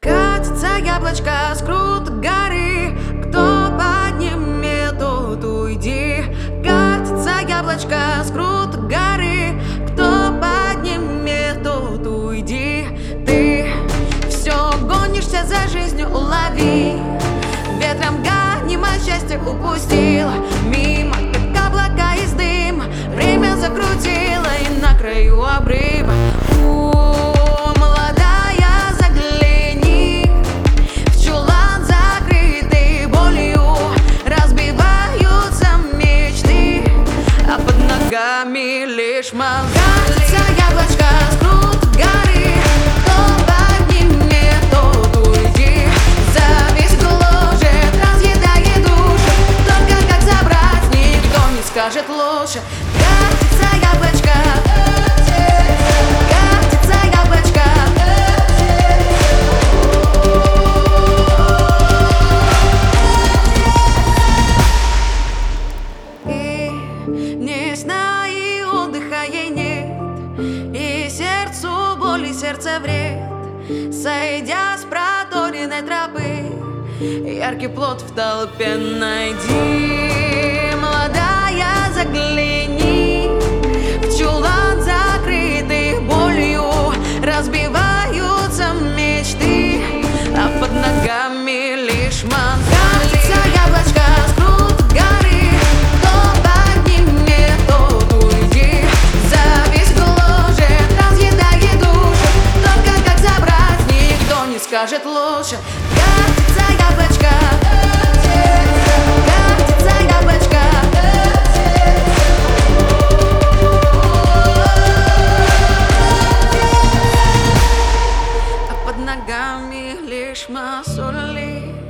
Катится яблочко с крутой горы, кто поднимет, тот уйди. Катится яблочко с крутой горы, кто поднимет, тот уйди. Ты все гонишься за жизнью, улови. Ветром гонимое счастье упустила, мимо, как облака из дыма. Время закрутило и на краю обрыва. Лишь катится яблочко с крутой горы, кто поднимет, тот уйди. Зависть гложет, разъедает душу, только как забрать никто не скажет лучше. Катится яблочко, катится яблочко. И не знаю, отдыха ей нет, и сердцу боль, и сердце вред. Сойдя с проторенной тропы, яркий плод в толпе найди. Молодая, загляни в чулан, закрытый болью. Разбиваются мечты, а под ногами лишь ман. Катится яблочко с крутой горы, кто поднимет, тот уйди. Зависть гложет, разъедает душу, только как забрать никто не скажет лучше. Катится яблочко, катится яблочко. А под ногами лишь мозоли.